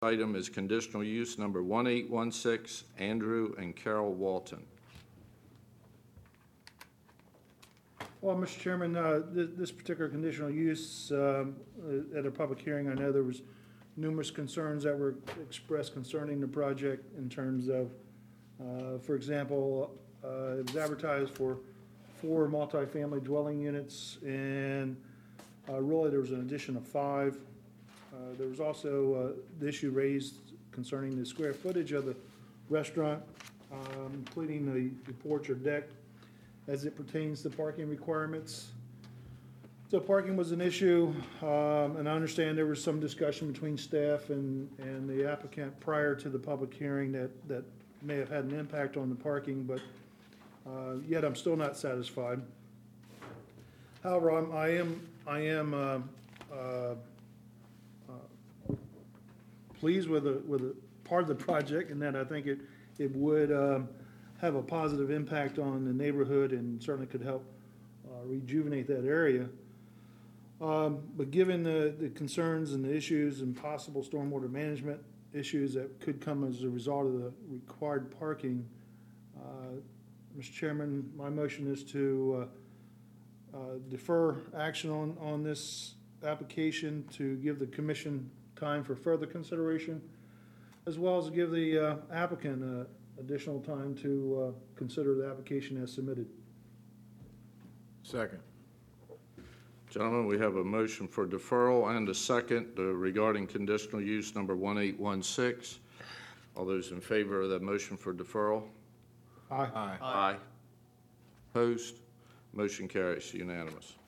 item is conditional use number 1816, Andrew and Carol Walton. Well, Mr. Chairman, this particular conditional use, at a public hearing, I know there was numerous concerns that were expressed concerning the project in terms of, for example, it was advertised for 4 multifamily dwelling units, and really there was an addition of 5. There was also the issue raised concerning the square footage of the restaurant, including the porch or deck, as it pertains to parking requirements. So parking was an issue, and I understand there was some discussion between staff and the applicant prior to the public hearing that may have had an impact on the parking, but yet I'm still not satisfied. However, I am pleased with a part of the project, and that I think it would have a positive impact on the neighborhood and certainly could help rejuvenate that area. But given the concerns and the issues and possible stormwater management issues that could come as a result of the required parking, Mr. Chairman, my motion is to defer action on this application to give the commission time for further consideration, as well as give the applicant additional time to consider the application as submitted. Second. Gentlemen, we have a motion for deferral and a second regarding conditional use number 1816. All those in favor of that motion for deferral? Aye. Aye. Aye. Opposed? Motion carries unanimous.